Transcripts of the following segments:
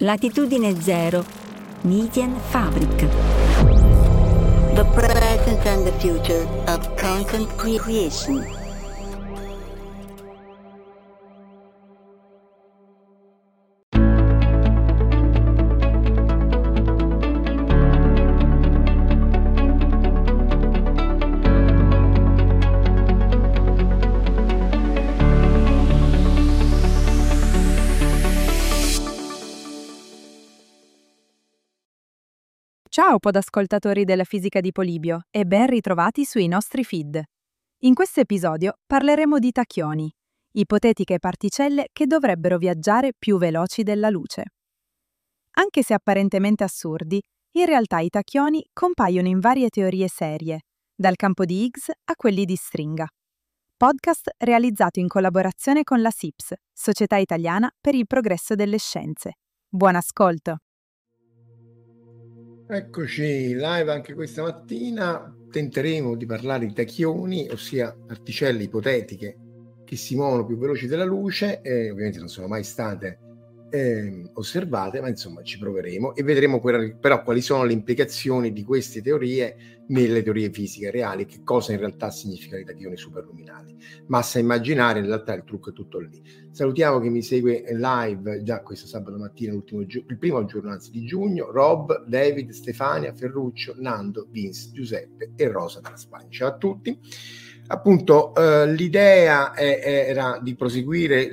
Latitudine Zero, Medienfabrik. The present and the future of content creation. Ciao podascoltatori della fisica di Polibio e ben ritrovati sui nostri feed. In questo episodio parleremo di tachioni, ipotetiche particelle che dovrebbero viaggiare più veloci della luce. Anche se apparentemente assurdi, in realtà i tachioni compaiono in varie teorie serie, dal campo di Higgs a quelli di stringa. Podcast realizzato in collaborazione con la SIPS, Società Italiana per il Progresso delle Scienze. Buon ascolto! Eccoci live anche questa mattina. Tenteremo di parlare di tachioni, ossia particelle ipotetiche che si muovono più veloci della luce, ovviamente non sono mai state osservate, ma insomma ci proveremo e vedremo però quali sono le implicazioni di queste teorie nelle teorie fisiche reali, che cosa in realtà significano i tachioni superluminali. Massa immaginaria, in realtà il trucco è tutto lì. Salutiamo chi mi segue live già questo sabato mattina, il primo giorno di giugno: Rob, David, Stefania, Ferruccio, Nando, Vince, Giuseppe e Rosa dalla Spagna. Ciao a tutti. Appunto l'idea era di proseguire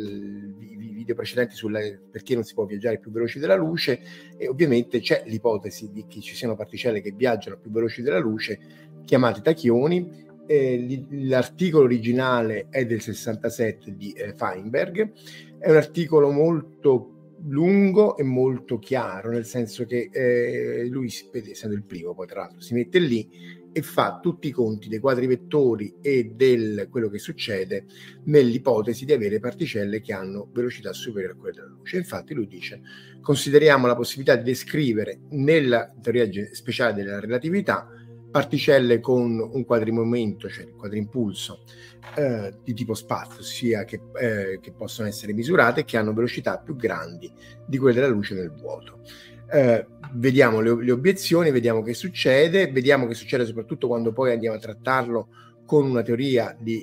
i video precedenti perché non si può viaggiare più veloci della luce, e ovviamente c'è l'ipotesi di che ci siano particelle che viaggiano più veloci della luce, chiamate tachioni. L'articolo originale è del 67 di Feinberg, è un articolo molto lungo e molto chiaro, nel senso che lui, essendo il primo, poi tra l'altro si mette lì e fa tutti i conti dei quadri vettori e del quello che succede nell'ipotesi di avere particelle che hanno velocità superiore a quella della luce. Infatti lui dice: consideriamo la possibilità di descrivere nella teoria speciale della relatività particelle con un quadrimomento, cioè il quadrimpulso di tipo spazio, ossia che possono essere misurate, che hanno velocità più grandi di quelle della luce nel vuoto. Vediamo le obiezioni, vediamo che succede soprattutto quando poi andiamo a trattarlo con una teoria di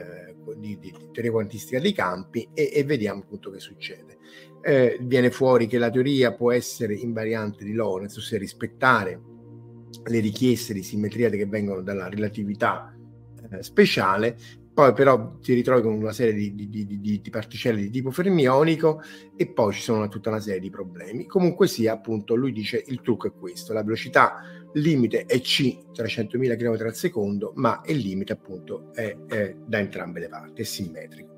teoria quantistica dei campi, e vediamo appunto che succede. Viene fuori che la teoria può essere invariante di Lorentz, ossia rispettare le richieste di simmetria che vengono dalla relatività speciale. Poi però ti ritrovi con una serie di particelle di tipo fermionico, e poi ci sono tutta una serie di problemi. Comunque sia, appunto, lui dice il trucco è questo: la velocità limite è c, 300.000 km al secondo, ma il limite appunto è da entrambe le parti, è simmetrico.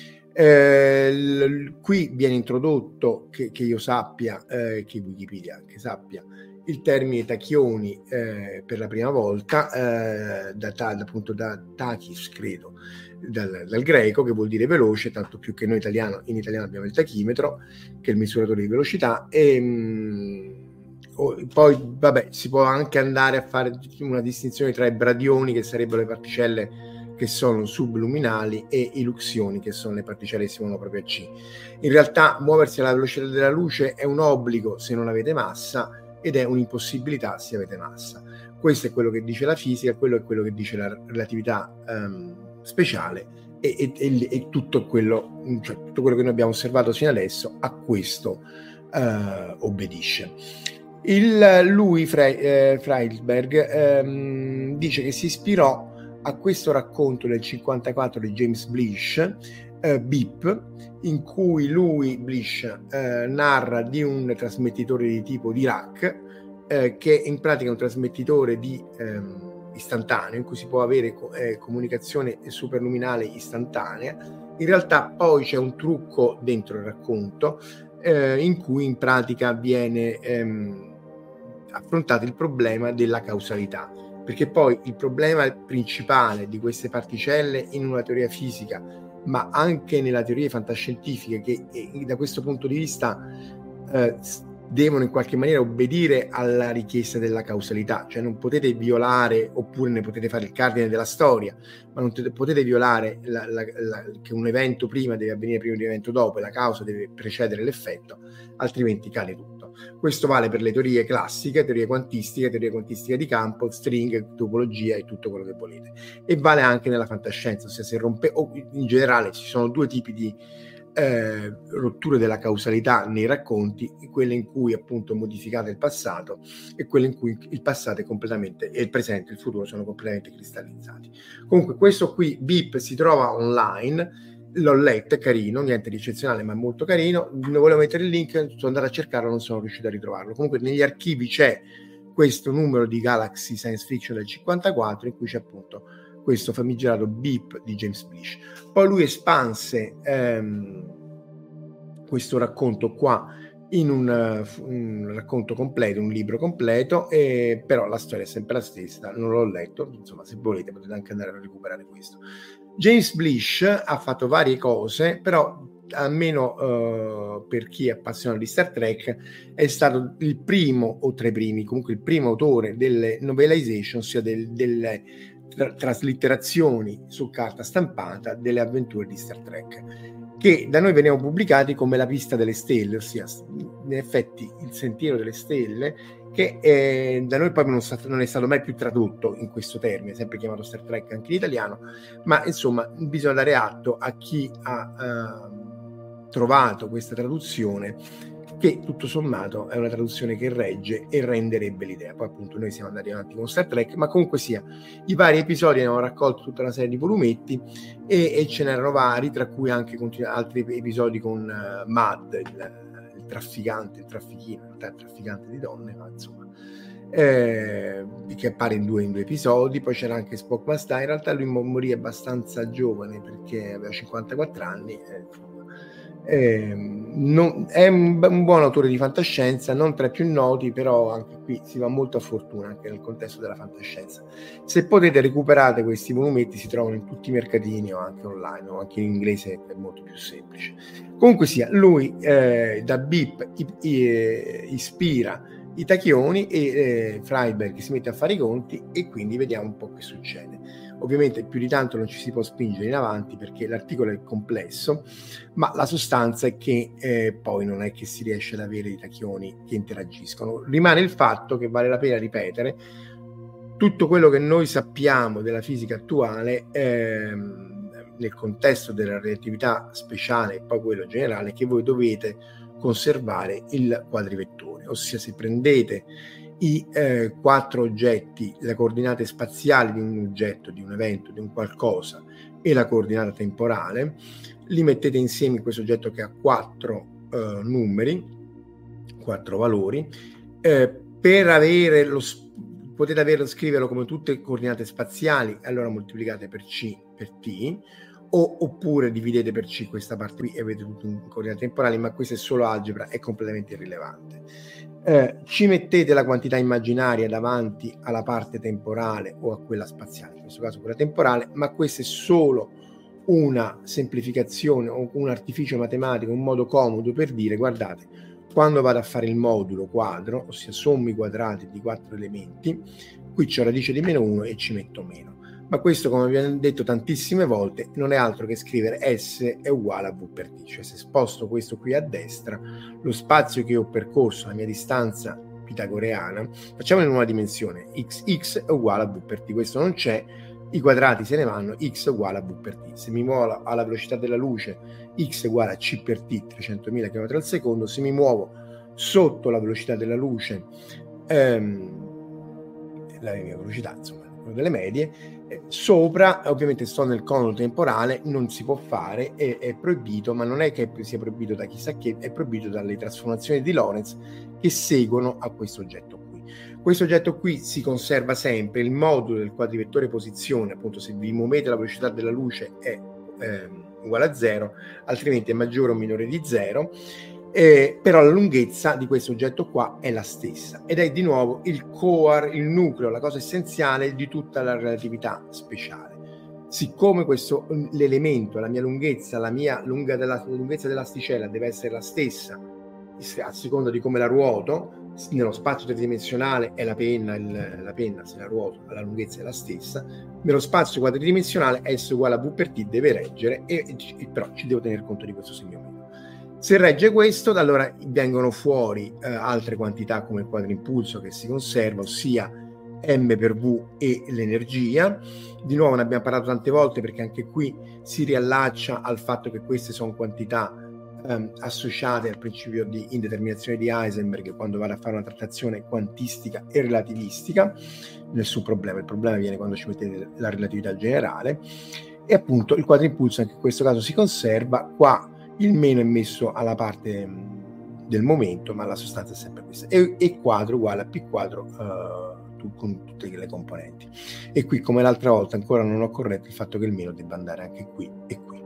Qui viene introdotto, che io sappia, che Wikipedia anche sappia, il termine tachioni per la prima volta, appunto da tachys, credo, dal greco, che vuol dire veloce, tanto più che noi in italiano abbiamo il tachimetro, che è il misuratore di velocità, e poi vabbè, si può anche andare a fare una distinzione tra i bradioni, che sarebbero le particelle che sono subluminali, e i luxioni, che sono le particelle che si muovono proprio a C. In realtà muoversi alla velocità della luce è un obbligo se non avete massa, ed è un'impossibilità se avete massa. Questo è quello che dice la fisica, quello è quello che dice la relatività speciale, e tutto quello che noi abbiamo osservato fino adesso a questo obbedisce. Freisberg dice che si ispirò a questo racconto del 54 di James Blish, Beep, in cui Blish narra di un trasmettitore di tipo Dirac, che in pratica è un trasmettitore istantaneo, in cui si può avere comunicazione superluminale istantanea. In realtà poi c'è un trucco dentro il racconto, in cui in pratica viene affrontato il problema della causalità, perché poi il problema principale di queste particelle in una teoria fisica, ma anche nella teoria fantascientifica, che da questo punto di vista devono in qualche maniera obbedire alla richiesta della causalità, cioè non potete violare, oppure ne potete fare il cardine della storia, ma non potete violare che un evento prima deve avvenire prima di un evento dopo e la causa deve precedere l'effetto, altrimenti cade tutto. Questo vale per le teorie classiche, teoria quantistica di campo, stringhe, topologia e tutto quello che volete, e vale anche nella fantascienza, ossia se rompe, o in generale ci sono due tipi di rotture della causalità nei racconti, quelle in cui appunto è modificato il passato e quelle in cui il passato è completamente, e il presente e il futuro sono completamente cristallizzati. Comunque questo qui, Beep, si trova online, l'ho letto, è carino, niente di eccezionale ma molto carino, ne volevo mettere il link, sono andato a cercarlo, non sono riuscito a ritrovarlo. Comunque negli archivi c'è questo numero di Galaxy Science Fiction del 54 in cui c'è appunto questo famigerato Beep di James Blish. Poi lui espanse questo racconto qua in un racconto completo, un libro completo, però la storia è sempre la stessa, non l'ho letto, insomma se volete potete anche andare a recuperare questo. James Blish ha fatto varie cose, però almeno per chi è appassionato di Star Trek è stato il primo, o tra i primi, comunque il primo autore delle novelization, ossia delle traslitterazioni su carta stampata delle avventure di Star Trek, che da noi venivano pubblicati come La pista delle stelle, ossia in effetti il sentiero delle stelle, che da noi poi non è stato mai più tradotto in questo termine, sempre chiamato Star Trek anche in italiano, ma insomma bisogna dare atto a chi ha trovato questa traduzione, che tutto sommato è una traduzione che regge e renderebbe l'idea. Poi appunto noi siamo andati avanti con Star Trek, ma comunque sia, i vari episodi hanno raccolto tutta una serie di volumetti e ce n'erano vari, tra cui anche altri episodi con Mad, il trafficante di donne, ma insomma che appare in due episodi. Poi c'era anche Spock Mastai, in realtà lui morì abbastanza giovane perché aveva 54 anni, è un buon autore di fantascienza, non tra i più noti, però anche qui si va molto a fortuna anche nel contesto della fantascienza. Se potete recuperate questi volumetti, si trovano in tutti i mercatini o anche online, o anche in inglese è molto più semplice. Comunque sia, lui da Beep ispira i Tachioni e Freiberg si mette a fare i conti, e quindi vediamo un po' che succede. Ovviamente più di tanto non ci si può spingere in avanti perché l'articolo è complesso, ma la sostanza è che poi non è che si riesce ad avere i tachioni che interagiscono. Rimane il fatto che vale la pena ripetere tutto quello che noi sappiamo della fisica attuale nel contesto della relatività speciale e poi quello generale, che voi dovete conservare il quadrivettore, ossia se prendete i 4 oggetti, le coordinate spaziali di un oggetto, di un evento, di un qualcosa e la coordinata temporale, li mettete insieme in questo oggetto che ha 4 numeri, 4 valori, per avere potete scriverlo come tutte le coordinate spaziali, allora moltiplicate per C per T, oppure dividete per C questa parte qui e avete tutto in coordinate temporali, ma questa è solo algebra, è completamente irrilevante. Ci mettete la quantità immaginaria davanti alla parte temporale o a quella spaziale, in questo caso quella temporale, ma questo è solo una semplificazione o un artificio matematico, un modo comodo per dire: guardate, quando vado a fare il modulo quadro, ossia sommo i quadrati di 4 elementi, qui c'ho radice di -1 e ci metto meno. Ma questo, come abbiamo detto tantissime volte, non è altro che scrivere S è uguale a V per T, cioè se sposto questo qui a destra, lo spazio che ho percorso, la mia distanza pitagoreana, facciamo in una dimensione, x è uguale a V per T, questo non c'è, i quadrati se ne vanno, x è uguale a V per T. Se mi muovo alla velocità della luce, x è uguale a c per T, 300.000 km al secondo, se mi muovo sotto la velocità della luce, la mia velocità, insomma, delle medie, sopra, ovviamente sto nel cono temporale, non si può fare, è proibito, ma non è che sia proibito da chissà che, è proibito dalle trasformazioni di Lorentz che seguono a questo oggetto qui. Questo oggetto qui si conserva sempre, il modulo del quadrivettore posizione, appunto se vi muovete la velocità della luce è uguale a 0, altrimenti è maggiore o minore di 0. Però la lunghezza di questo oggetto qua è la stessa ed è di nuovo il core, il nucleo, la cosa essenziale di tutta la relatività speciale. Siccome questo l'elemento, la mia lunghezza, la lunghezza dell'asticella deve essere la stessa a seconda di come la ruoto. Nello spazio tridimensionale è la penna, se la ruoto la lunghezza è la stessa. Nello spazio quadridimensionale S uguale a V per T deve reggere, però ci devo tenere conto di questo segno meno. Se regge questo, allora vengono fuori altre quantità come il quadrimpulso che si conserva, ossia M per V e l'energia. Di nuovo ne abbiamo parlato tante volte, perché anche qui si riallaccia al fatto che queste sono quantità associate al principio di indeterminazione di Heisenberg quando vado a fare una trattazione quantistica e relativistica. Nessun problema, il problema viene quando ci mettete la relatività generale. E appunto il quadrimpulso anche in questo caso si conserva. Qua il meno è messo alla parte del momento, ma la sostanza è sempre questa. E quadro uguale a P quadro con tutte le componenti. E qui, come l'altra volta, ancora non ho corretto il fatto che il meno debba andare anche qui e qui.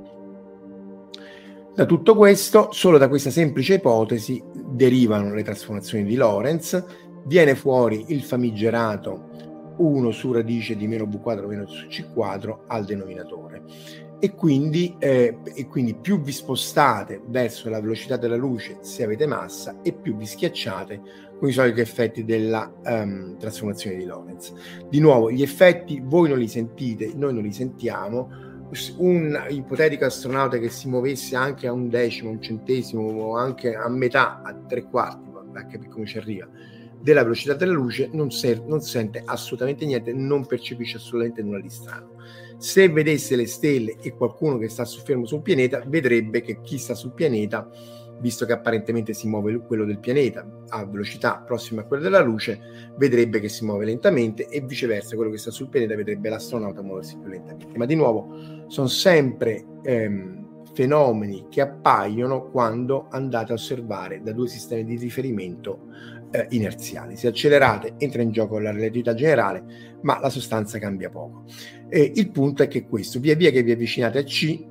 Da tutto questo, solo da questa semplice ipotesi, derivano le trasformazioni di Lorentz, viene fuori il famigerato 1 su radice di meno v quadro meno su c quadro al denominatore. E quindi più vi spostate verso la velocità della luce se avete massa, e più vi schiacciate con i soliti effetti della trasformazione di Lorentz. Di nuovo, gli effetti voi non li sentite, noi non li sentiamo. Un ipotetico astronauta che si muovesse anche a un decimo, un centesimo, o anche a metà, a tre quarti, anche per come ci arriva, della velocità della luce, non sente assolutamente niente, non percepisce assolutamente nulla di strano. Se vedesse le stelle e qualcuno che sta fermo sul pianeta, vedrebbe che chi sta sul pianeta, visto che apparentemente si muove quello del pianeta a velocità prossima a quella della luce, vedrebbe che si muove lentamente, e viceversa quello che sta sul pianeta vedrebbe l'astronauta muoversi più lentamente. Ma di nuovo sono sempre fenomeni che appaiono quando andate a osservare da due sistemi di riferimento inerziali. Se accelerate entra in gioco la relatività generale, ma la sostanza cambia poco. Il punto è che questo, via via che vi avvicinate a C,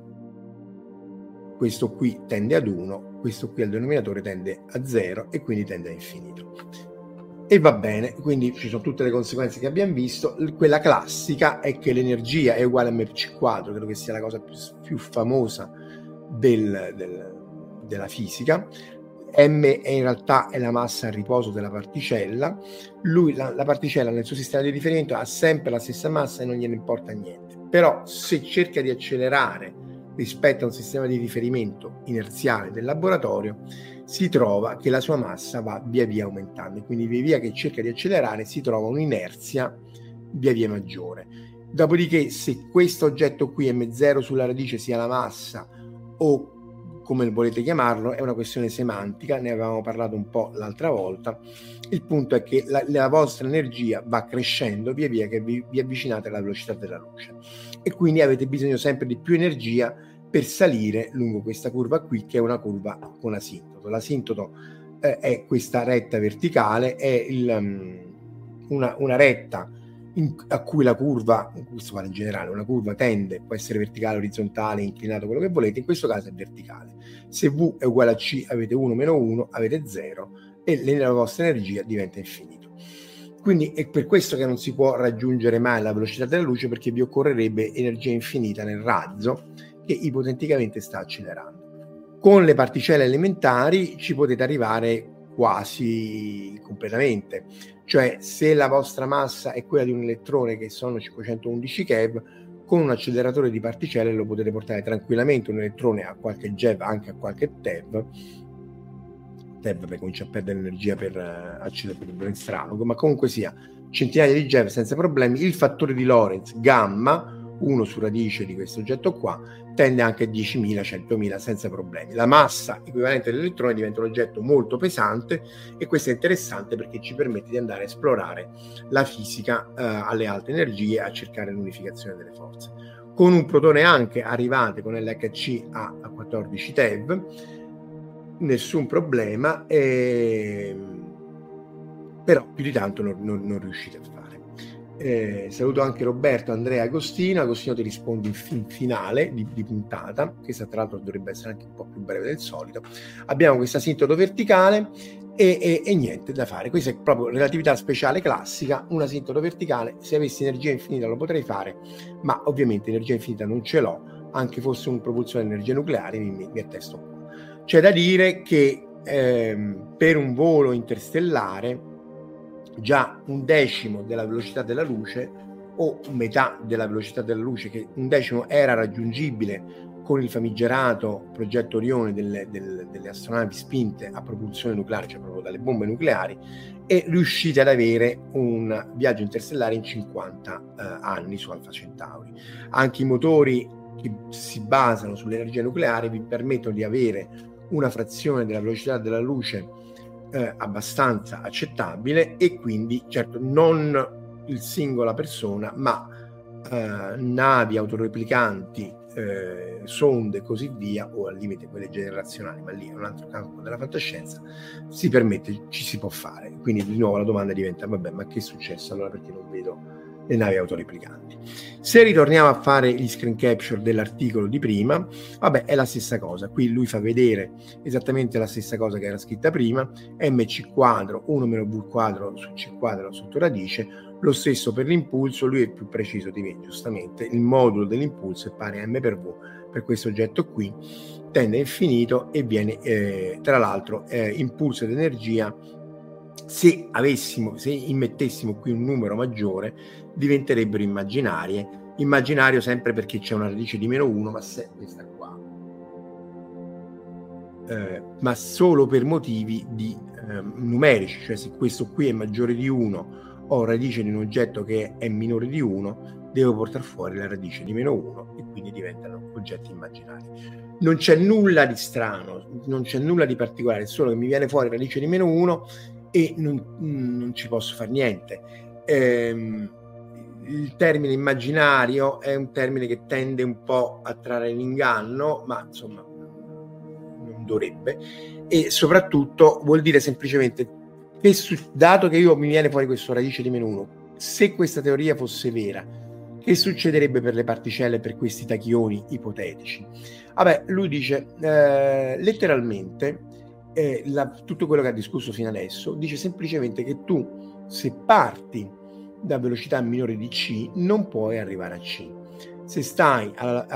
questo qui tende ad 1, questo qui al denominatore tende a 0 e quindi tende a infinito. E va bene, quindi ci sono tutte le conseguenze che abbiamo visto. Quella classica è che l'energia è uguale a mc quadro, credo che sia la cosa più famosa della fisica. M in realtà è la massa a riposo della particella. La particella nel suo sistema di riferimento ha sempre la stessa massa e non gliene importa niente. Però se cerca di accelerare rispetto a un sistema di riferimento inerziale del laboratorio, si trova che la sua massa va via via aumentando, e quindi via via che cerca di accelerare si trova un'inerzia via via maggiore. Dopodiché, se questo oggetto qui m0 sulla radice sia la massa, o come volete chiamarlo, è una questione semantica, ne avevamo parlato un po' l'altra volta. Il punto è che la vostra energia va crescendo via via che vi avvicinate alla velocità della luce, e quindi avete bisogno sempre di più energia per salire lungo questa curva qui, che è una curva con asintoto. L'asintoto è questa retta verticale, è una retta a cui la curva, questo vale in generale, una curva può essere verticale, orizzontale, inclinato, quello che volete. In questo caso è verticale. Se V è uguale a C, avete 1 meno 1, avete 0, e la vostra energia diventa infinito. Quindi è per questo che non si può raggiungere mai la velocità della luce, perché vi occorrerebbe energia infinita nel razzo che ipoteticamente sta accelerando. Con le particelle elementari ci potete arrivare quasi completamente, cioè se la vostra massa è quella di un elettrone, che sono 511 keV, con un acceleratore di particelle lo potete portare tranquillamente un elettrone a qualche GeV, anche a qualche TeV per cominciare a perdere energia per accedere per strano, ma comunque sia centinaia di GeV senza problemi. Il fattore di Lorentz gamma, 1 su radice di questo oggetto qua, tende anche a 10.000, 100.000 senza problemi. La massa equivalente dell'elettrone diventa un oggetto molto pesante, e questo è interessante perché ci permette di andare a esplorare la fisica alle alte energie, a cercare l'unificazione delle forze. Con un protone anche arrivate con LHC a 14 TeV, nessun problema, però più di tanto non riuscite a fare. Saluto anche Roberto, Andrea, Agostino ti rispondo in finale di puntata. Questa tra l'altro dovrebbe essere anche un po' più breve del solito. Abbiamo questa asintoto verticale e niente da fare. Questa è proprio relatività speciale classica, una asintoto verticale. Se avessi energia infinita lo potrei fare, ma ovviamente energia infinita non ce l'ho. Anche fosse un propulsore di energia nucleare mi attesto un po'. C'è da dire che per un volo interstellare già 1/10 della velocità della luce o metà della velocità della luce, che 1/10 era raggiungibile con il famigerato progetto Orione delle astronavi spinte a propulsione nucleare, cioè proprio dalle bombe nucleari, e riuscite ad avere un viaggio interstellare in 50 anni su Alpha Centauri. Anche i motori che si basano sull'energia nucleare vi permettono di avere una frazione della velocità della luce abbastanza accettabile, e quindi certo non il singola persona, ma navi autoreplicanti, sonde e così via, o al limite quelle generazionali, ma lì è un altro campo della fantascienza, ci si può fare. Quindi di nuovo la domanda diventa: vabbè, ma che è successo allora, perché non vedo le navi autoreplicanti? Se ritorniamo a fare gli screen capture dell'articolo di prima, vabbè, è la stessa cosa. Qui lui fa vedere esattamente la stessa cosa che era scritta prima: mc quadro 1 meno v quadro su c quadro sotto radice. Lo stesso per l'impulso, lui è più preciso di me, giustamente. Il modulo dell'impulso è pari a m per v per questo oggetto qui, tende a infinito e viene tra l'altro impulso ed energia. Se immettessimo qui un numero maggiore, diventerebbero immaginario sempre perché c'è una radice di -1, ma se questa qua, ma solo per motivi numerici, cioè se questo qui è maggiore di 1 o radice di un oggetto che è minore di 1, devo portare fuori la radice di -1 e quindi diventano oggetti immaginari. Non c'è nulla di strano, non c'è nulla di particolare, solo che mi viene fuori radice di -1 e non ci posso fare niente. Il termine immaginario è un termine che tende un po' a trarre in inganno, ma insomma non dovrebbe, e soprattutto vuol dire semplicemente che dato che mi viene fuori questo radice di -1, se questa teoria fosse vera, che succederebbe per le particelle, per questi tachioni ipotetici? Vabbè, lui dice letteralmente tutto quello che ha discusso fino adesso, dice semplicemente che tu, se parti da velocità minore di c, non puoi arrivare a c. Se sei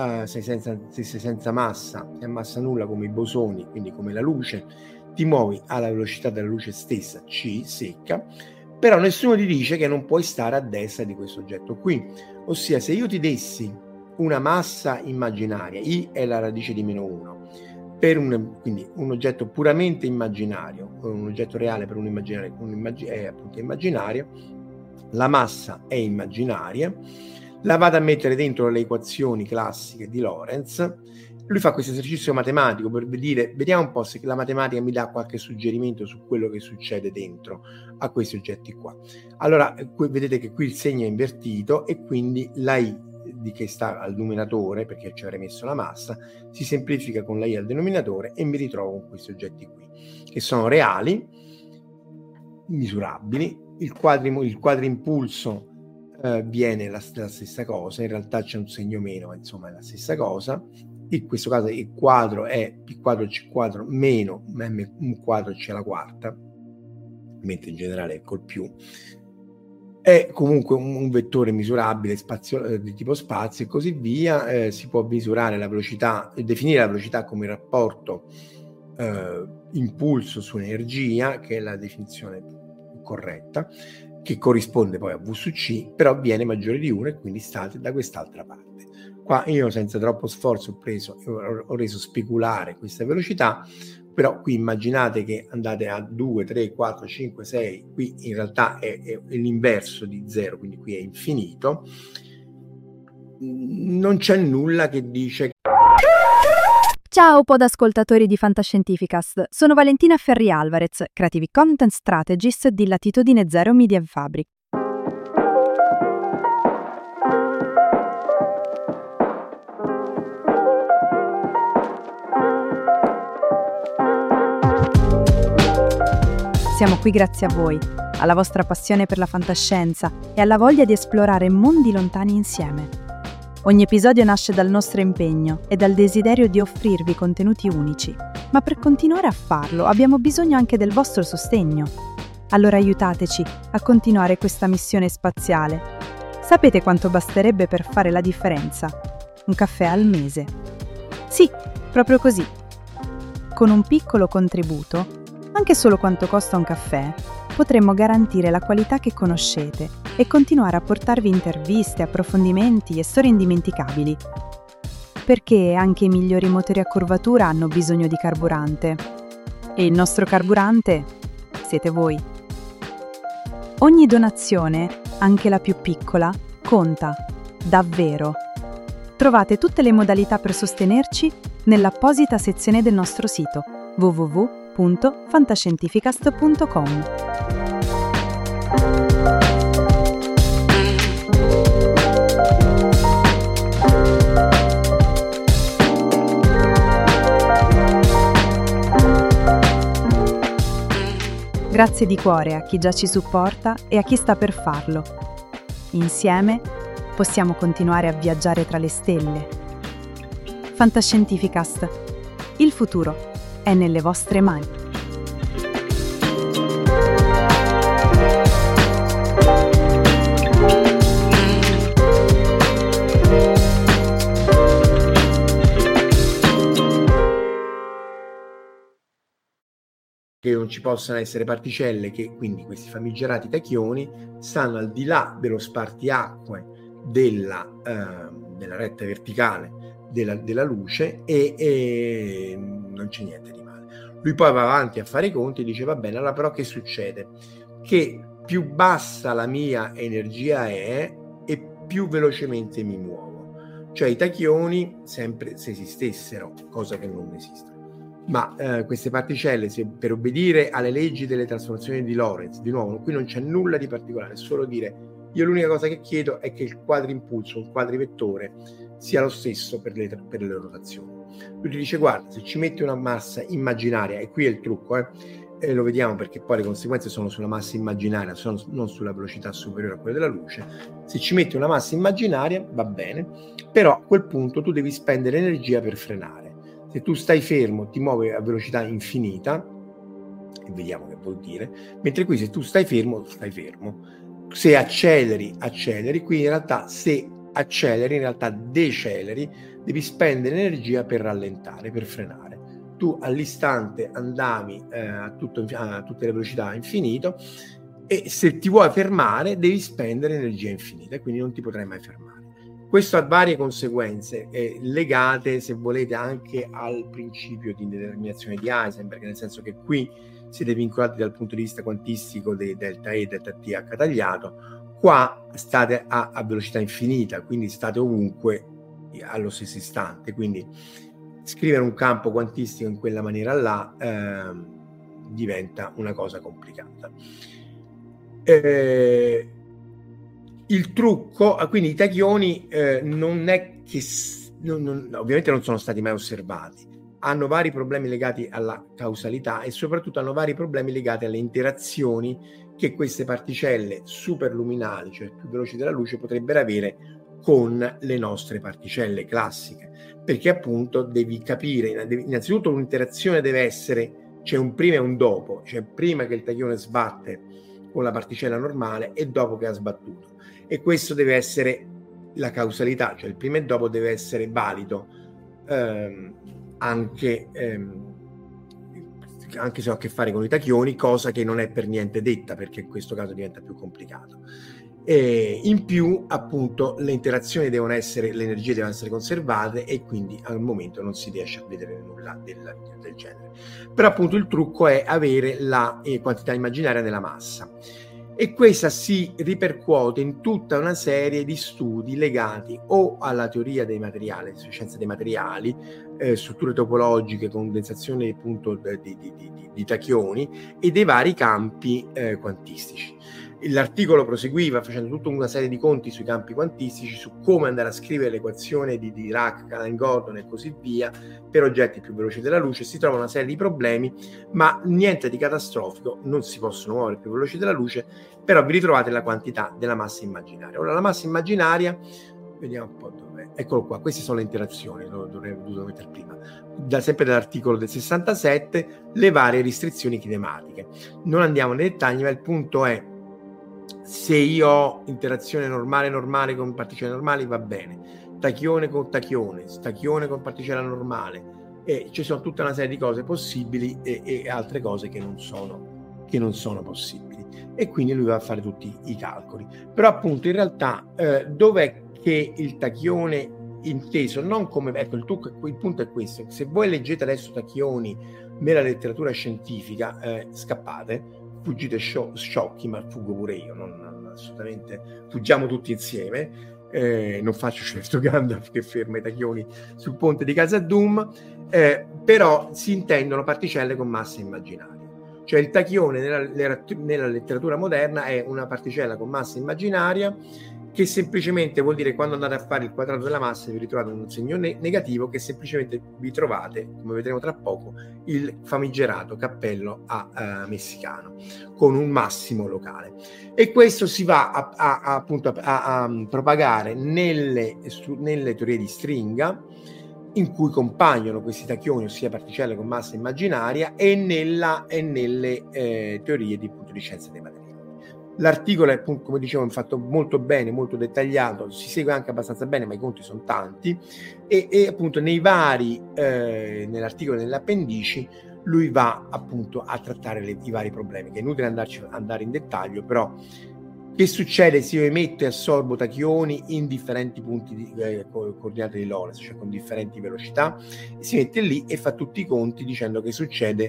senza massa e a massa nulla come i bosoni, quindi come la luce, ti muovi alla velocità della luce stessa, c secca, però nessuno ti dice che non puoi stare a destra di questo oggetto qui. Ossia, se io ti dessi una massa immaginaria, I è la radice di -1, quindi un oggetto puramente immaginario, un oggetto reale per un immaginario, è appunto immaginario, la massa è immaginaria, la vado a mettere dentro le equazioni classiche di Lorentz. Lui fa questo esercizio matematico per dire, vediamo un po' se la matematica mi dà qualche suggerimento su quello che succede dentro a questi oggetti qua. Allora, vedete che qui il segno è invertito e quindi la I che sta al numeratore, perché ci avrei messo la massa, si semplifica con la I al denominatore e mi ritrovo con questi oggetti qui, che sono reali, misurabili. Il quadrimpulso viene la stessa cosa, in realtà c'è un segno meno, ma insomma è la stessa cosa. In questo caso il quadro è p quadro c quadro meno m quadro c alla quarta, mentre in generale è col più. È comunque un vettore misurabile di tipo spazio e così via. Si può misurare la velocità e definire la velocità come il rapporto impulso su energia, che è la definizione corretta, che corrisponde poi a V su C, però viene maggiore di 1 e quindi state da quest'altra parte. Qua io senza troppo sforzo ho reso speculare questa velocità, però qui immaginate che andate a 2, 3, 4, 5, 6, qui in realtà è l'inverso di 0, quindi qui è infinito. Non c'è nulla che dice... Ciao podascoltatori di Fantascientificast, sono Valentina Ferri Alvarez, Creative Content Strategist di Latitudine Zero Media Fabric. Siamo qui grazie a voi, alla vostra passione per la fantascienza e alla voglia di esplorare mondi lontani insieme. Ogni episodio nasce dal nostro impegno e dal desiderio di offrirvi contenuti unici, ma per continuare a farlo abbiamo bisogno anche del vostro sostegno. Allora aiutateci a continuare questa missione spaziale. Sapete quanto basterebbe per fare la differenza? Un caffè al mese. Sì, proprio così. Con un piccolo contributo, anche solo quanto costa un caffè, potremmo garantire la qualità che conoscete e continuare a portarvi interviste, approfondimenti e storie indimenticabili. Perché anche i migliori motori a curvatura hanno bisogno di carburante. E il nostro carburante siete voi. Ogni donazione, anche la più piccola, conta, davvero. Trovate tutte le modalità per sostenerci nell'apposita sezione del nostro sito www.fantascientificast.com. Grazie di cuore a chi già ci supporta e a chi sta per farlo. Insieme possiamo continuare a viaggiare tra le stelle. Fantascientificast. Il futuro è nelle vostre mani. Che non ci possano essere particelle, che quindi questi famigerati tachioni stanno al di là dello spartiacque della retta verticale della luce e non c'è niente di male. Lui poi va avanti a fare i conti e dice: va bene, allora però che succede? Che più bassa la mia energia è e più velocemente mi muovo. Cioè i tachioni, sempre se esistessero, cosa che non esiste, ma queste particelle, per obbedire alle leggi delle trasformazioni di Lorentz, di nuovo qui non c'è nulla di particolare, è solo dire: io l'unica cosa che chiedo è che il quadrimpulso, il quadrivettore sia lo stesso per le rotazioni. Lui ti dice: guarda, se ci metti una massa immaginaria, e qui è il trucco, lo vediamo perché poi le conseguenze sono sulla massa immaginaria, non sulla velocità superiore a quella della luce. Se ci metti una massa immaginaria va bene, però a quel punto tu devi spendere energia per frenare. Se tu stai fermo ti muovi a velocità infinita, e vediamo che vuol dire, mentre qui se tu stai fermo, se acceleri, qui in realtà se acceleri, in realtà deceleri, devi spendere energia per rallentare, per frenare. Tu all'istante andavi a tutte le velocità a infinito, e se ti vuoi fermare devi spendere energia infinita, e quindi non ti potrai mai fermare. Questo ha varie conseguenze legate, se volete, anche al principio di indeterminazione di Heisenberg, nel senso che qui siete vincolati dal punto di vista quantistico dei delta E, delta T H tagliato, qua state a velocità infinita, quindi state ovunque allo stesso istante, quindi scrivere un campo quantistico in quella maniera là diventa una cosa complicata. Il trucco, quindi i tachioni non è che ovviamente non sono stati mai osservati, hanno vari problemi legati alla causalità e soprattutto hanno vari problemi legati alle interazioni che queste particelle superluminali, cioè più veloci della luce, potrebbero avere con le nostre particelle classiche, perché appunto devi capire, innanzitutto un'interazione deve essere, c'è un prima e un dopo, cioè prima che il tachione sbatte con la particella normale e dopo che ha sbattuto. E questo deve essere la causalità, cioè il prima e dopo deve essere valido anche se ho a che fare con i tachioni, cosa che non è per niente detta, perché in questo caso diventa più complicato. E in più appunto le interazioni devono essere, le energie devono essere conservate e quindi al momento non si riesce a vedere nulla del genere. Però appunto il trucco è avere la quantità immaginaria della massa. E questa si ripercuote in tutta una serie di studi legati o alla teoria dei materiali, scienza dei materiali, strutture topologiche, condensazione appunto di tachioni e dei vari campi quantistici. L'articolo proseguiva facendo tutta una serie di conti sui campi quantistici, su come andare a scrivere l'equazione di Dirac, Calais-Gordon e così via per oggetti più veloci della luce. Si trova una serie di problemi, ma niente di catastrofico, non si possono muovere più veloci della luce, però vi ritrovate la quantità della massa immaginaria. Ora la massa immaginaria, vediamo un po' dove, eccolo qua, queste sono le interazioni, lo dovevo mettere prima, sempre dall'articolo del 67, le varie restrizioni kinematiche. Non andiamo nei dettagli, ma il punto è: se io ho interazione normale con particelle normali va bene, tachione con tachione, tachione con particella normale, e ci sono tutta una serie di cose possibili e altre cose che non sono possibili, e quindi lui va a fare tutti i calcoli. Però appunto in realtà dov'è che il tachione inteso non come, ecco, il punto è questo: se voi leggete adesso tachyoni nella letteratura scientifica, scappate, fuggite sciocchi, ma fuggo pure io, non assolutamente, fuggiamo tutti insieme. Non faccio certo Gandalf che ferma i tachyoni sul ponte di Khazad-dûm, però si intendono particelle con massa immaginaria. Cioè il tachyone nella letteratura moderna è una particella con massa immaginaria, che semplicemente vuol dire, quando andate a fare il quadrato della massa vi ritrovate un segno negativo, che semplicemente vi trovate, come vedremo tra poco, il famigerato cappello messicano con un massimo locale. E questo si va appunto a propagare nelle teorie di stringa, in cui compaiono questi tachyoni, ossia particelle con massa immaginaria, e nelle teorie di scienza dei materiali. L'articolo è, appunto, come dicevo, fatto molto bene, molto dettagliato, si segue anche abbastanza bene, ma i conti sono tanti, e appunto nell'articolo e nelle appendici lui va appunto a trattare i vari problemi, che è inutile andare in dettaglio, però che succede se io emetto e assorbo tachyoni in differenti punti di coordinate di Lorentz, cioè con differenti velocità, e si mette lì e fa tutti i conti dicendo che succede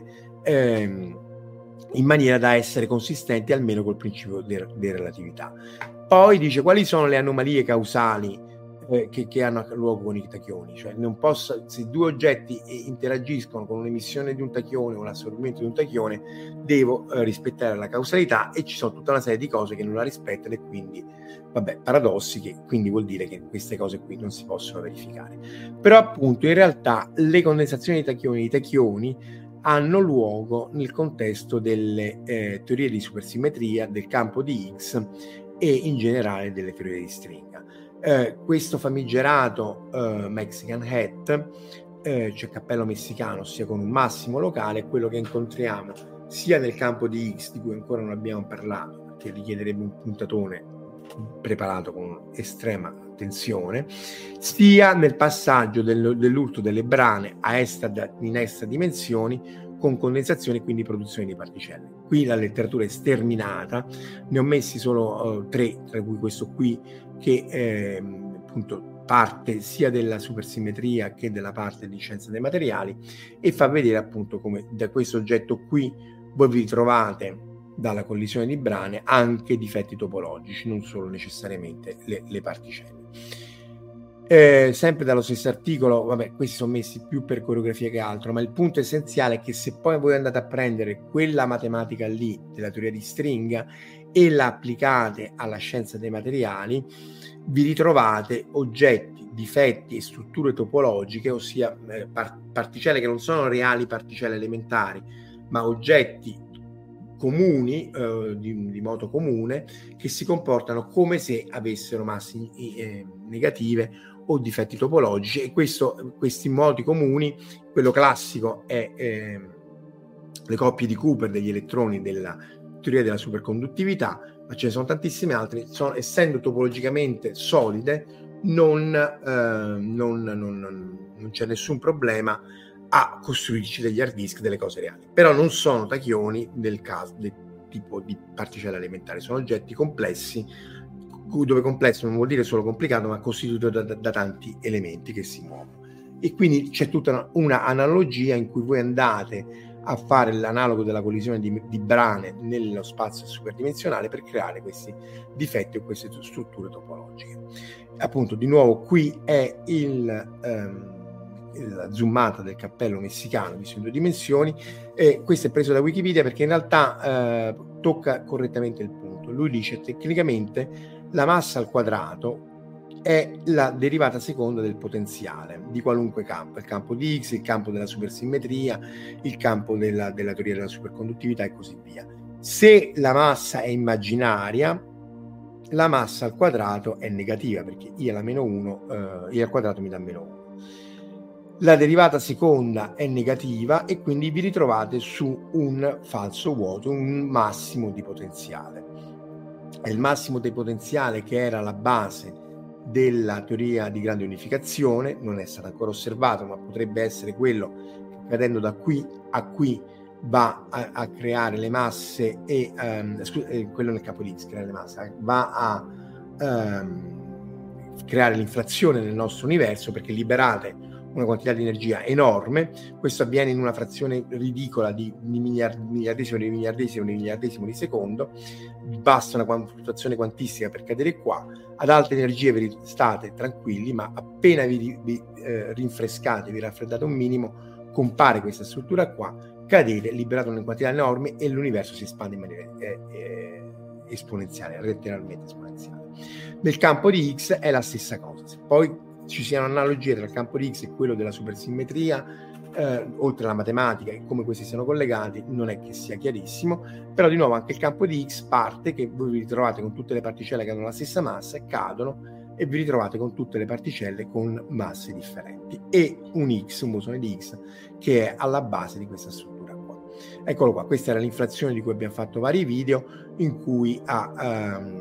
in maniera da essere consistenti almeno col principio di relatività. Poi dice quali sono le anomalie causali che hanno luogo con i tachyoni, cioè se due oggetti interagiscono con un'emissione di un tachyone o l'assorbimento di un tachyone, devo rispettare la causalità, e ci sono tutta una serie di cose che non la rispettano, e quindi paradossi, che quindi vuol dire che queste cose qui non si possono verificare. Però appunto in realtà le condensazioni di tachyoni hanno luogo nel contesto delle teorie di supersimmetria, del campo di Higgs e in generale delle teorie di stringa. Questo famigerato Mexican Hat, cioè cappello messicano, ossia con un massimo locale, è quello che incontriamo sia nel campo di Higgs, di cui ancora non abbiamo parlato, che richiederebbe un puntatone preparato con estrema attenzione, sia nel passaggio dell'urto delle brane in extra dimensioni, con condensazione e quindi produzione di particelle. Qui la letteratura è sterminata, ne ho messi solo 3, tra cui questo qui, che appunto parte sia della supersimmetria che della parte di scienza dei materiali, e fa vedere appunto come da questo oggetto qui voi vi trovate, dalla collisione di brane, anche difetti topologici, non solo necessariamente le particelle. Sempre dallo stesso articolo, questi sono messi più per coreografia che altro, ma il punto essenziale è che se poi voi andate a prendere quella matematica lì della teoria di stringa e la applicate alla scienza dei materiali, vi ritrovate oggetti, difetti e strutture topologiche, ossia particelle che non sono reali particelle elementari, ma oggetti comuni, di moto comune, che si comportano come se avessero massi negative o difetti topologici. E questi moti comuni, quello classico è le coppie di Cooper degli elettroni della teoria della superconduttività, ma ce ne sono tantissime altre. Essendo topologicamente solide, non c'è nessun problema a costruirci degli hard disk, delle cose reali. Però non sono tachyoni del tipo di particelle elementari, sono oggetti complessi, dove complesso non vuol dire solo complicato, ma costituito da tanti elementi che si muovono. E quindi c'è tutta una analogia in cui voi andate a fare l'analogo della collisione di brane nello spazio superdimensionale per creare questi difetti o queste strutture topologiche. Appunto, di nuovo, qui è la zoomata del cappello messicano visto in 2 dimensioni. Questo è preso da Wikipedia perché in realtà tocca correttamente il punto. Lui dice tecnicamente la massa al quadrato è la derivata seconda del potenziale di qualunque campo, il campo di Higgs, il campo della supersimmetria, il campo della teoria della superconduttività e così via. Se la massa è immaginaria, la massa al quadrato è negativa, perché I alla meno 1, I al quadrato mi dà meno 1. La derivata seconda è negativa e quindi vi ritrovate su un falso vuoto, un massimo di potenziale. È il massimo di potenziale che era la base della teoria di grande unificazione, non è stato ancora osservato, ma potrebbe essere quello che cadendo da qui a qui va a creare le masse e quello nel campo di X, creare le masse, va a creare l'inflazione nel nostro universo, perché liberate una quantità di energia enorme. Questo avviene in una frazione ridicola di miliardesimo di miliardesimo di secondo. Basta una fluttuazione quantistica per cadere qua. Ad alte energie vi state tranquilli, ma appena vi rinfrescate, vi raffreddate un minimo, compare questa struttura qua, cadete, liberate una quantità enorme e l'universo si espande in maniera esponenziale, letteralmente esponenziale. Nel campo di X è la stessa cosa. Se poi ci siano analogie tra il campo di X e quello della supersimmetria, oltre alla matematica e come questi siano collegati, non è che sia chiarissimo, però di nuovo anche il campo di X parte che voi vi ritrovate con tutte le particelle che hanno la stessa massa, cadono e vi ritrovate con tutte le particelle con masse differenti e un X, un bosone di X, che è alla base di questa struttura qua. Eccolo qua, questa era l'inflazione di cui abbiamo fatto vari video, in cui a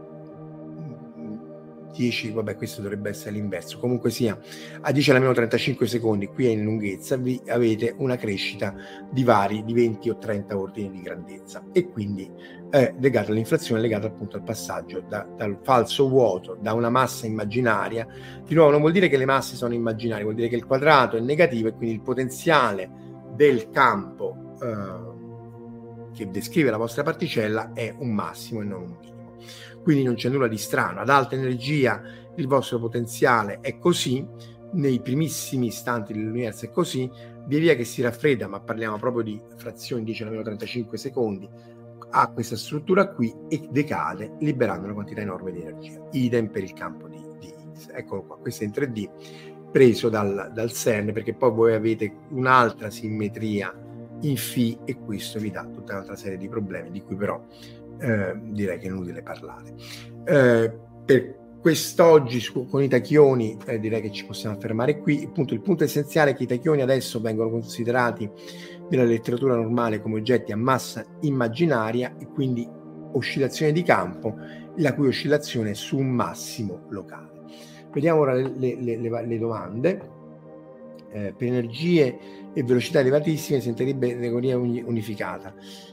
10, vabbè, questo dovrebbe essere l'inverso, comunque sia, a 10 alla meno 35 secondi qui in lunghezza vi avete una crescita di 20 o 30 ordini di grandezza, e quindi è legata all'inflazione, legata appunto al passaggio dal falso vuoto, da una massa immaginaria. Di nuovo non vuol dire che le masse sono immaginarie, vuol dire che il quadrato è negativo e quindi il potenziale del campo che descrive la vostra particella è un massimo e non un minimo. Quindi non c'è nulla di strano. Ad alta energia il vostro potenziale è così, nei primissimi istanti dell'universo è così, via via che si raffredda, ma parliamo proprio di frazioni 10 alla meno 35 secondi, ha questa struttura qui e decade liberando una quantità enorme di energia. Idem per il campo di X. Eccolo qua, questo è in 3D preso dal CERN, perché poi voi avete un'altra simmetria in φ e questo vi dà tutta un'altra serie di problemi di cui però direi che è inutile parlare. Per quest'oggi con i tachioni direi che ci possiamo fermare qui. Il punto essenziale è che i tachioni adesso vengono considerati nella letteratura normale come oggetti a massa immaginaria e quindi oscillazione di campo, la cui oscillazione è su un massimo locale. Vediamo ora le domande. Per energie e velocità elevatissime sentirebbe categoria unificata.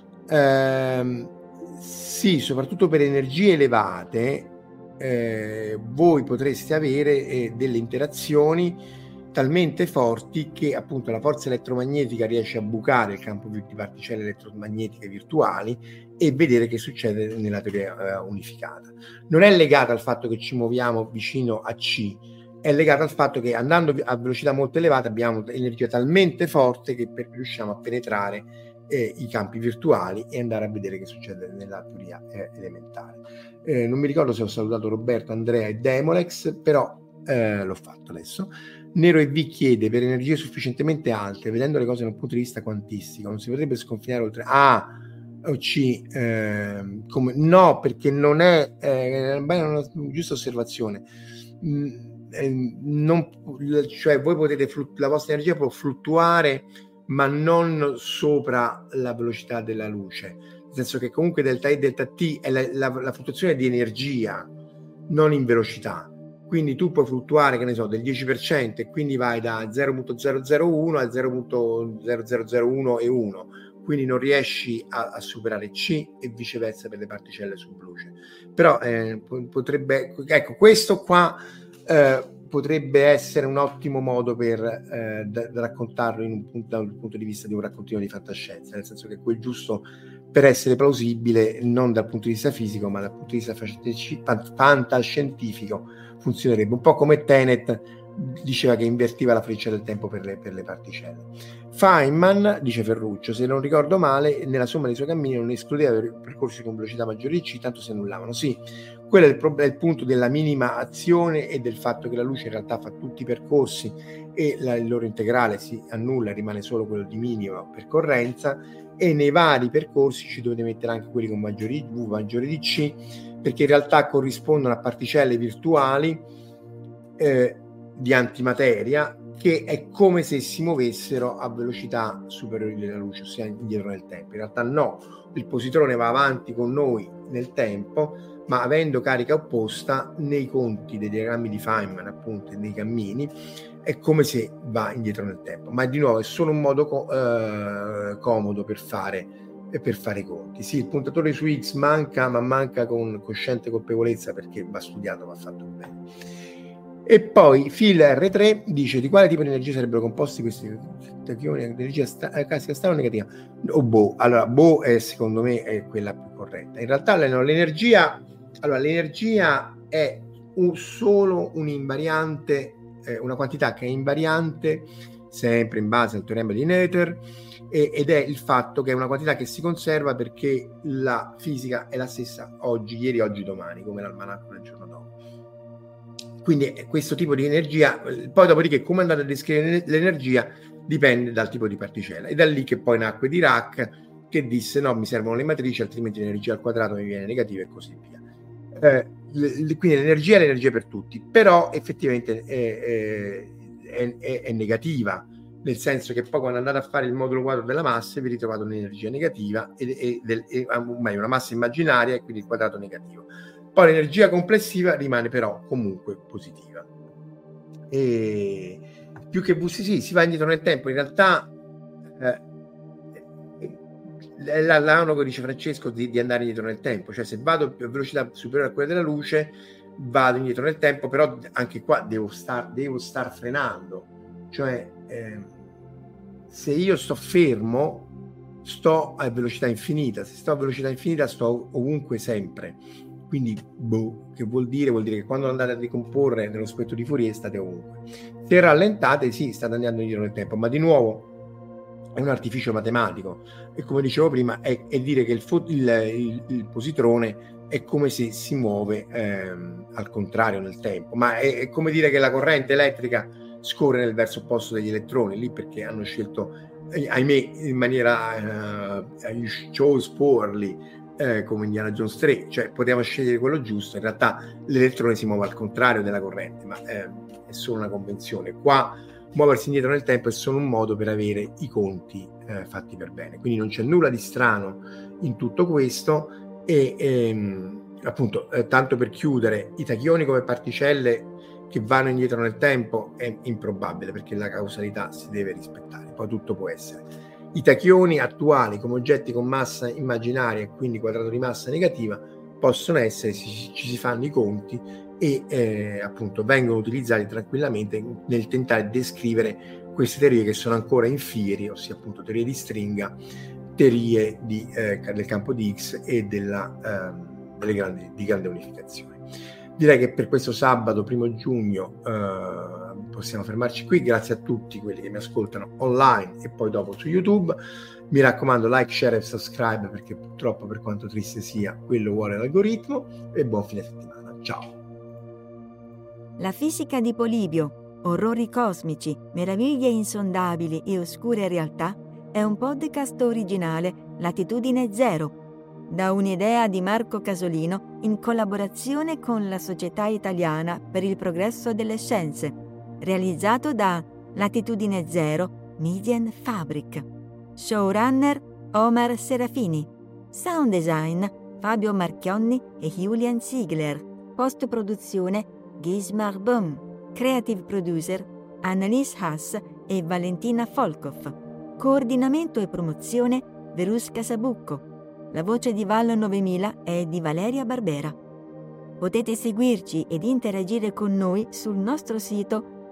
Sì, soprattutto per energie elevate voi potreste avere delle interazioni talmente forti che appunto la forza elettromagnetica riesce a bucare il campo di particelle elettromagnetiche virtuali e vedere che succede nella teoria unificata. Non è legata al fatto che ci muoviamo vicino a C, è legata al fatto che andando a velocità molto elevate abbiamo energia talmente forte che riusciamo a penetrare i campi virtuali e andare a vedere che succede nella teoria elementare. Non mi ricordo se ho salutato Roberto, Andrea e Demolex, però l'ho fatto adesso. Nero e V chiede: per energie sufficientemente alte, vedendo le cose da un punto di vista quantistico, non si potrebbe sconfinare oltre A o C? Come? No, perché non è una giusta osservazione. Cioè voi potete la vostra energia può fluttuare ma non sopra la velocità della luce, nel senso che comunque delta E delta T è la fluttuazione di energia, non in velocità. Quindi tu puoi fluttuare, che ne so, del 10% e quindi vai da 0.001 a 0.0001 e 1, quindi non riesci a superare C e viceversa per le particelle subluce. Però potrebbe, ecco, questo qua potrebbe essere un ottimo modo per raccontarlo dal punto di vista di un raccontino di fantascienza, nel senso che quel giusto per essere plausibile non dal punto di vista fisico ma dal punto di vista fantascientifico funzionerebbe un po' come Tenet diceva che invertiva la freccia del tempo per le particelle. Feynman, dice Ferruccio, se non ricordo male, nella somma dei suoi cammini non escludeva percorsi con velocità maggiori di C, tanto si annullavano. Sì, quello è il punto della minima azione e del fatto che la luce in realtà fa tutti i percorsi e il loro integrale si annulla, rimane solo quello di minima percorrenza, e nei vari percorsi ci dovete mettere anche quelli con maggiori V maggiori di C, perché in realtà corrispondono a particelle virtuali di antimateria che è come se si muovessero a velocità superiori della luce, ossia indietro nel tempo. In realtà no, il positrone va avanti con noi nel tempo, ma avendo carica opposta, nei conti dei diagrammi di Feynman, appunto, e nei cammini, è come se va indietro nel tempo. Ma di nuovo è solo un modo comodo per fare i conti. Sì, il puntatore su X manca, ma manca con cosciente colpevolezza, perché va studiato, va fatto bene. E poi Phil R3 dice: di quale tipo di energia sarebbero composti questi tachioni? Energia classica strana o negativa? Allora, secondo me è quella più corretta. In realtà l'energia è solo un invariante, una quantità che è invariante sempre in base al teorema di Noether, ed è il fatto che è una quantità che si conserva perché la fisica è la stessa ieri, oggi, domani, come l'almanacco del giorno dopo. Quindi questo tipo di energia, poi dopodiché come andate a descrivere l'energia dipende dal tipo di particella, e da lì che poi nacque Dirac, che disse: no, mi servono le matrici, altrimenti l'energia al quadrato mi viene negativa, e così via. Quindi l'energia è l'energia per tutti, però effettivamente è negativa, nel senso che poi quando andate a fare il modulo quadro della massa vi ritrovate un'energia negativa, meglio, una massa immaginaria, e quindi il quadrato negativo. Poi l'energia complessiva rimane però comunque positiva. E più che si va indietro nel tempo. In realtà l'analogo, dice Francesco, di andare indietro nel tempo, cioè se vado a velocità superiore a quella della luce vado indietro nel tempo, però anche qua devo star frenando, cioè se io sto fermo sto a velocità infinita, se sto a velocità infinita sto ovunque sempre. Quindi che vuol dire che quando andate a ricomporre nello spettro di Fourier state ovunque. Se rallentate, sì, state andando indietro nel tempo, ma di nuovo è un artificio matematico, e come dicevo prima è dire che il positrone è come se si muove al contrario nel tempo, ma è come dire che la corrente elettrica scorre nel verso opposto degli elettroni, lì perché hanno scelto, ahimè, in maniera you chose poorly, come Indiana Jones 3, cioè potevamo scegliere quello giusto. In realtà l'elettrone si muove al contrario della corrente, ma è solo una convenzione. Qua muoversi indietro nel tempo è solo un modo per avere i conti fatti per bene, quindi non c'è nulla di strano in tutto questo. Appunto, tanto per chiudere, i tachioni come particelle che vanno indietro nel tempo è improbabile, perché la causalità si deve rispettare, poi tutto può essere. I tachioni attuali come oggetti con massa immaginaria, e quindi quadrato di massa negativa, possono essere, ci si fanno i conti, e appunto vengono utilizzati tranquillamente nel tentare di descrivere queste teorie che sono ancora inferi, ossia appunto teorie di stringa, teorie del campo di X e di grande unificazione. Direi che per questo sabato 1 giugno possiamo fermarci qui. Grazie a tutti quelli che mi ascoltano online e poi dopo su YouTube. Mi raccomando, like, share e subscribe, perché purtroppo, per quanto triste sia, quello vuole l'algoritmo. E buon fine settimana. Ciao. La fisica di Polibio, orrori cosmici, meraviglie insondabili e oscure realtà, è un podcast originale Latitudine Zero, da un'idea di Marco Casolino in collaborazione con la Società Italiana per il Progresso delle Scienze, realizzato da Latitudine Zero Media Fabric. Showrunner Omar Serafini. Sound design Fabio Marchionni e Julian Ziegler. Post-produzione Gismar Böhm. Creative producer Annalise Haas e Valentina Folkov. Coordinamento e promozione Verusca Sabucco. La voce di Val 9000 è di Valeria Barbera. Potete seguirci ed interagire con noi sul nostro sito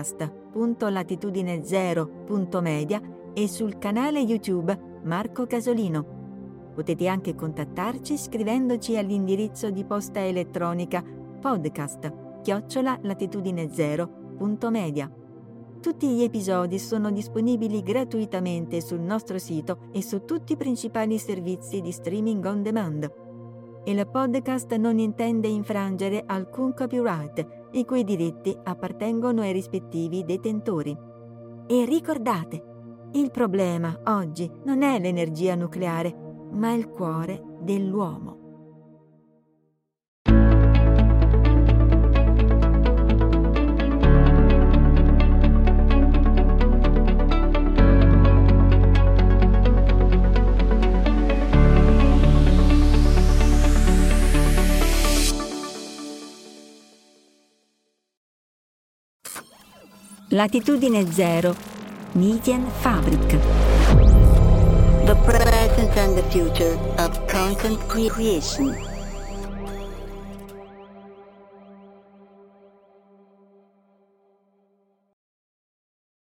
podcast.latitudinezero.media e sul canale YouTube Marco Casolino. Potete anche contattarci scrivendoci all'indirizzo di posta elettronica podcast@latitudinezero.media. Tutti gli episodi sono disponibili gratuitamente sul nostro sito e su tutti i principali servizi di streaming on demand. Il podcast non intende infrangere alcun copyright, i cui diritti appartengono ai rispettivi detentori. E ricordate, il problema oggi non è l'energia nucleare, ma il cuore dell'uomo. Latitudine Zero, Medienfabrik. The present and the future of content creation.